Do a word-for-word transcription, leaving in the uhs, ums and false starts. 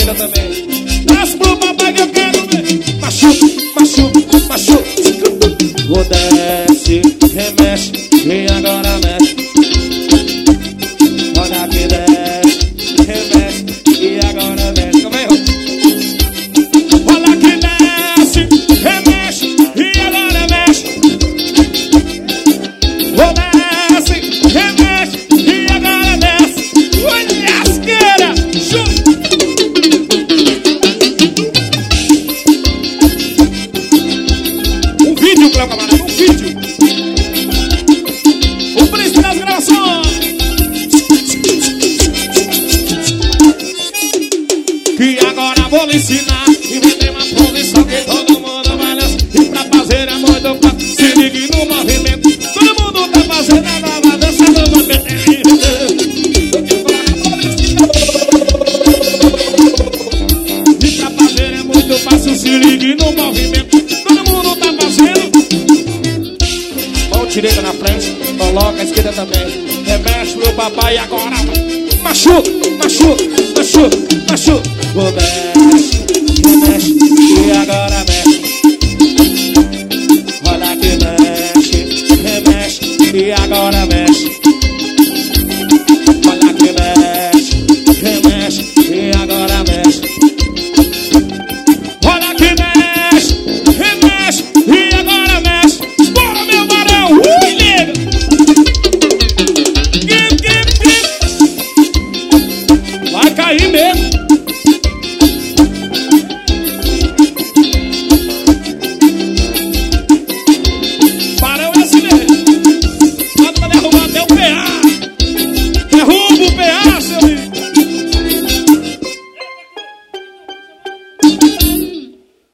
esquerda também. Traz pro papai que eu quero ver. Machuca, machuca, machuca. O desce, remexe e agora mexe. Olha que desce, remexe e agora mexe. Como é, olha que desce, remexe e agora mexe. O desce, remexe e agora desce. Olha a esquerda, chupa. Um vídeo, Cléo Camarada, um vídeo. O príncipe das gravações. Que agora vou lhe ensinar. Inventei uma posição que todo mundo vai nessa. E pra fazer é muito fácil. Se ligue no movimento. Todo mundo tá fazendo a nova dança do movimento. E pra fazer é muito fácil. Se ligue no movimento. Todo mundo tá fazendo. Mão direita na frente. Coloca a esquerda também. Remexe pro papai agora. Machuca, machuca, machuca, machuca. O mexe, remexe e agora mexe. Olha que mexe, remexe e agora mexe.